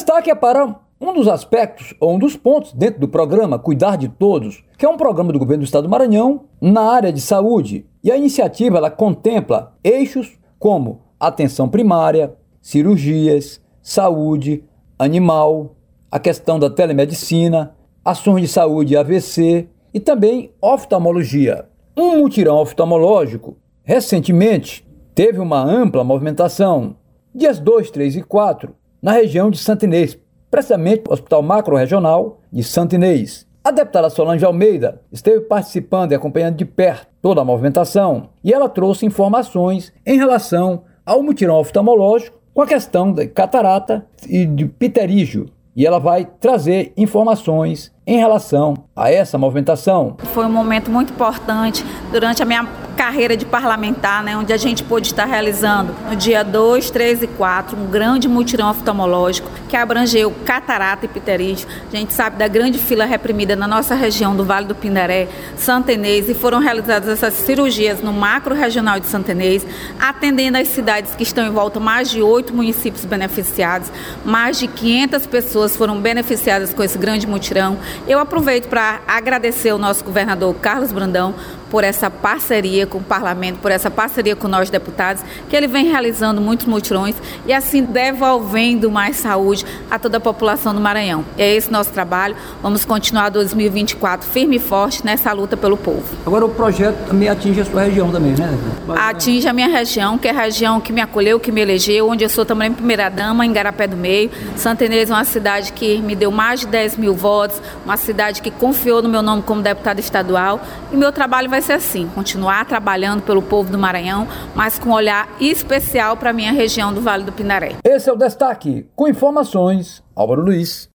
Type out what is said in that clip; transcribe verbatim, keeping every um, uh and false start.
destaque é para um dos aspectos, ou um dos pontos dentro do programa Cuidar de Todos, que é um programa do governo do estado do Maranhão na área de saúde. E a iniciativa ela contempla eixos como atenção primária, cirurgias, saúde animal, a questão da telemedicina, ações de saúde A V C e também oftalmologia. Um mutirão oftalmológico, recentemente, teve uma ampla movimentação, dias dois, três e quatro, na região de Santa Inês, precisamente no Hospital Macro-Regional de Santa Inês. A deputada Solange Almeida esteve participando e acompanhando de perto toda a movimentação e ela trouxe informações em relação ao mutirão oftalmológico com a questão de catarata e de pterígio. E ela vai trazer informações em relação a essa movimentação. Foi um momento muito importante durante a minha carreira de parlamentar, né, onde a gente pôde estar realizando no dia dois, três e quatro um grande mutirão oftalmológico que abrangeu catarata e pterígio. A gente sabe da grande fila reprimida na nossa região do Vale do Pindaré, Santa Inês, e foram realizadas essas cirurgias no macro regional de Santa Inês, atendendo as cidades que estão em volta, mais de oito municípios beneficiados, mais de quinhentas pessoas foram beneficiadas com esse grande mutirão. Eu aproveito para agradecer ao nosso governador Carlos Brandão por essa parceria com o parlamento, por essa parceria com nós deputados, que ele vem realizando muitos mutirões e assim devolvendo mais saúde a toda a população do Maranhão. É esse nosso trabalho. Vamos continuar dois mil e vinte e quatro firme e forte nessa luta pelo povo. Agora o projeto também atinge a sua região também, né? Atinge a minha região, que é a região que me acolheu, que me elegeu, onde eu sou também primeira-dama, em Garapé do Meio. Santa Inês é uma cidade que me deu mais de dez mil votos, uma cidade que confiou no meu nome como deputada estadual, e meu trabalho vai ser assim, continuar trabalhando pelo povo do Maranhão, mas com um olhar especial para a minha região do Vale do Pindaré. Esse é o Destaque, com informações, Álvaro Luiz.